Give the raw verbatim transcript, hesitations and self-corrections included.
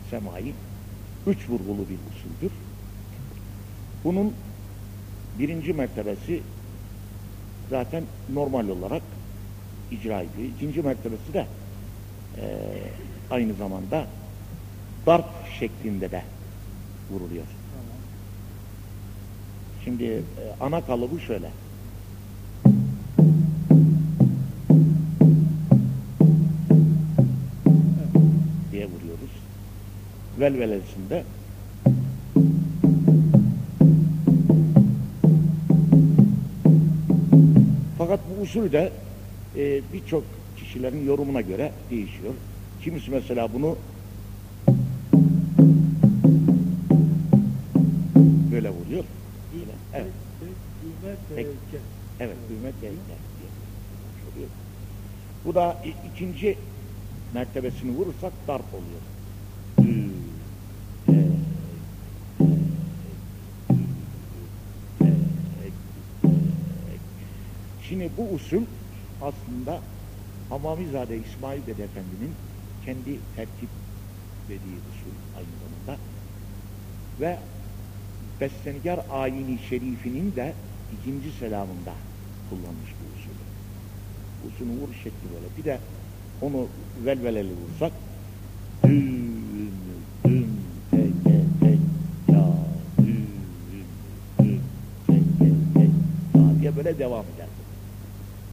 semai üç vurgulu bir usuldür. Bunun birinci mertebesi zaten normal olarak icra ediyor. İkinci mertebesi de e, aynı zamanda darp şeklinde de vuruluyor. Tamam. Şimdi e, ana kalıbı şöyle. Evet. Diye vuruyoruz. Velvelesinde fakat bu usul de e, birçok kişilerin yorumuna göre değişiyor. Kimisi mesela bunu böyle vuruyor. Böyle, evet. Düğme Tek- tehlike. Evet, düğme tehlike diye oluyor. Bu da i- ikinci mertebesini vurursak darp oluyor. Dü, e, e, e, e, e. Şimdi bu usul aslında Hamamizade İsmail Dede Efendi'nin kendi tertip dediği usul aynı zamanda ve Bessengar Ayini Şerifinin de ikinci selamında kullanmış bu usulü. Usulün vuruş şekli böyle. Bir de onu velveleli vursak dün, dün, teke, tek, ya, dün, dün, teke, tek, ya diye böyle devam eder.